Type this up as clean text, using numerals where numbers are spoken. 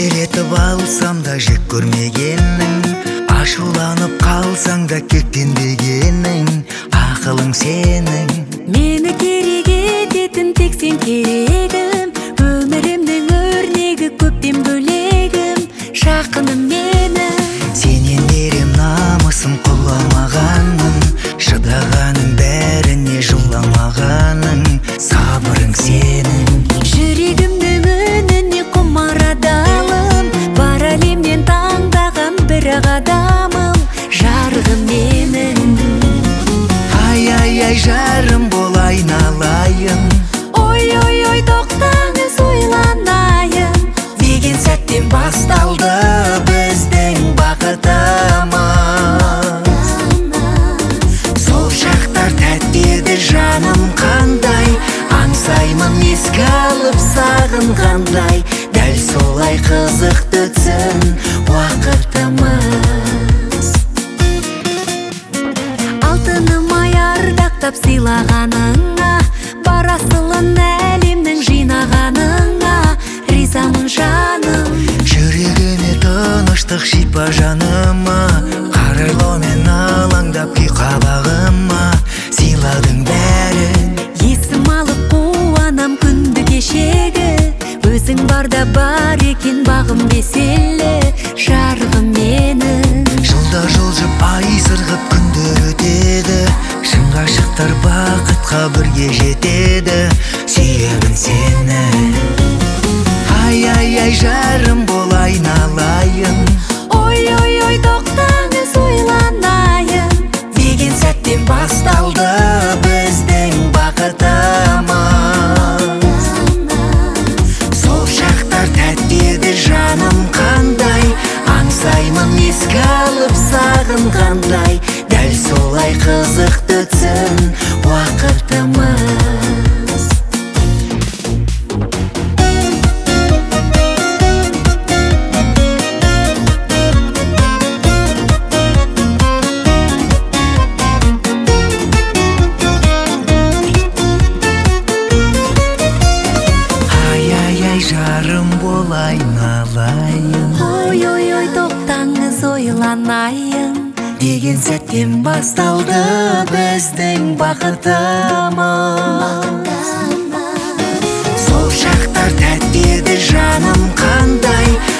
еркелетіп алсам да жек көрмегенің, ашуланып қалсаң да кектенбегенің, ақылың сенің. Мені керек ететін тек сен керегім, өмірімнің өрнегі көптен бөлегім, жақыным менің. Сенен берем намысым құламағаның, шыдағаның бәріне жыламағаның, сабырың сенің. Жүрегімнің үніне құмар адалым, бар әлемнен таңдаған бір адамым, жарығым менің. Ай, жарым бол айналайын. Ой, тоқтаңыз ойланайын, деген сәттен басталды біздің бақытымыз. Сол шақтар тәтті еді жаным қандай, аңсаймын еске алып сағынғандай, дәл солай қызықты өтсін уақытымыз. алтыным-ай ардақтап сыйлағаныңа, бар асылын әлемнің жинағаныңа, ризамын жаным. Жүрегіме тыныштық шипа жаныма, қарайлаумен алаңдап күй қабағыма, сыйладың бәрін. Есім алып қуанам күнді кешегі, өзің барда бар екен бағым беселі, жарығым менің. Жылда жылжып ай сырғып күндер өтеді, шын ғашықтар бақытқа бірге жетеді, сүйемін сені. Ай, жарым бол айналайын. Ой, тоқтаңыз ойланайын, деген сәттен басталды біздің бақытымыз. Сол шақтар тәтті еді жаным қандай, аңсаймын еске алып сағынғандай, дәл солай қызықты өтсін уақытымыз. Жарым бол айналайын. Ой, тоқтаңыз ойланайын, деген сәттен басталды біздің бақытымыз. Сол шақтар тәтті еді жаным қандай,